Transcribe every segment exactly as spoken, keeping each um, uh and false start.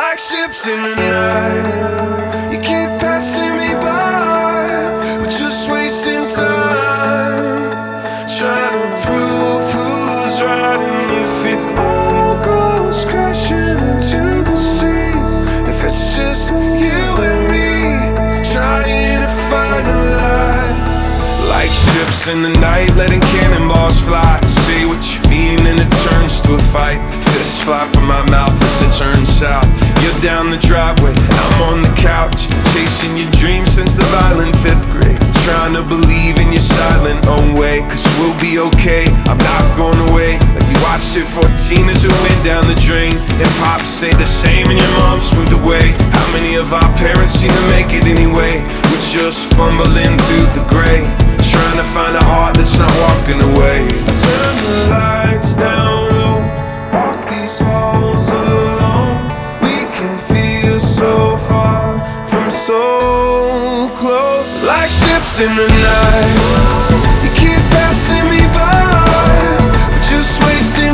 like ships in the night. You keep passing me by, we're just wasting time, trying to prove who's right. And if it all goes crashing into the sea, if it's just you and me, trying to find a light, like ships in the night, letting cannonballs fly. Say what you mean and it turns to a fight. Fists fly from my mouth as it turns south. You're down the driveway, I'm on the couch, chasing your dreams since the violent fifth grade, trying to believe in your silent own way, cause we'll be okay, I'm not going away. Like you watched it fourteen as it went down the drain, and pop stayed the same and your mom moved away. How many of our parents seem to make it anyway? We're just fumbling through the gray, trying to find a heart that's not walking away. Turn the lights down low, walk these halls alone. We can feel so far from so close, like ships in the night. You keep passing me by, we're just wasting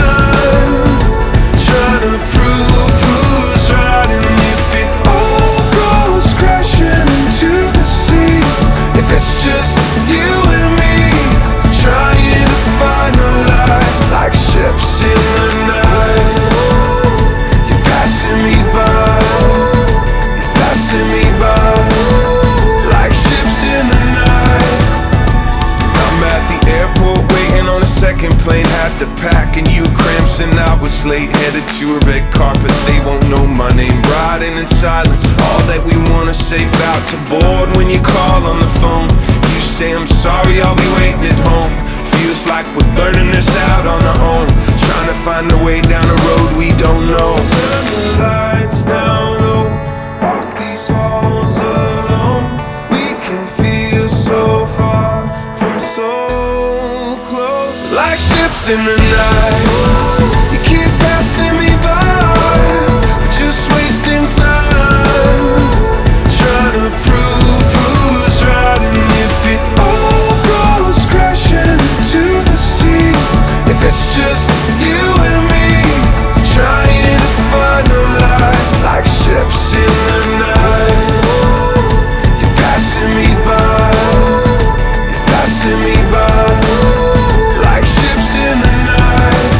time, trying to prove who's right. And if it all goes crashing into the sea, if it's just you and me, trying to find a light, like ships in the night. You're passing me by, you're passing me by, like ships in the night. I'm at the airport waiting on a second plane, had to pack and you cramps and I was late, headed to a red carpet. They won't know my name, riding in silence, all that we wanna say, bout to board when you call on the phone. You say I'm sorry, I'll be waiting at home. Feels like we're learning this out on our own, trying to find a way down a road we don't know. Turn the lights down low, walk these halls alone. We can feel so far from so close, like ships in the night. You keep passing me by, we're just wasting time, trying to prove who's right. And if it all goes crashing to the sea, if it's just you and me, trying to find a light, like ships in the night. You're passing me by, you're passing me by, like ships in the night.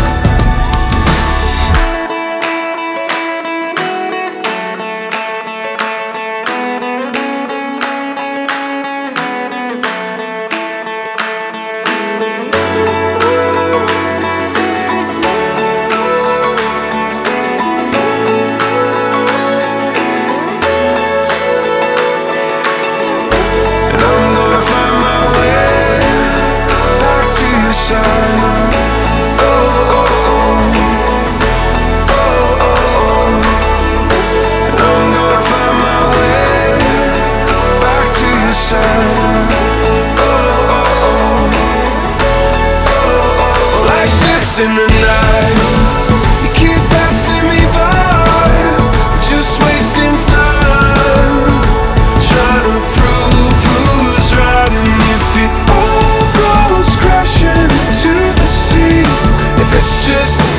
In the night, you keep passing me by, we're just wasting time, trying to prove who's right. And if it all goes crashing into the sea, if it's just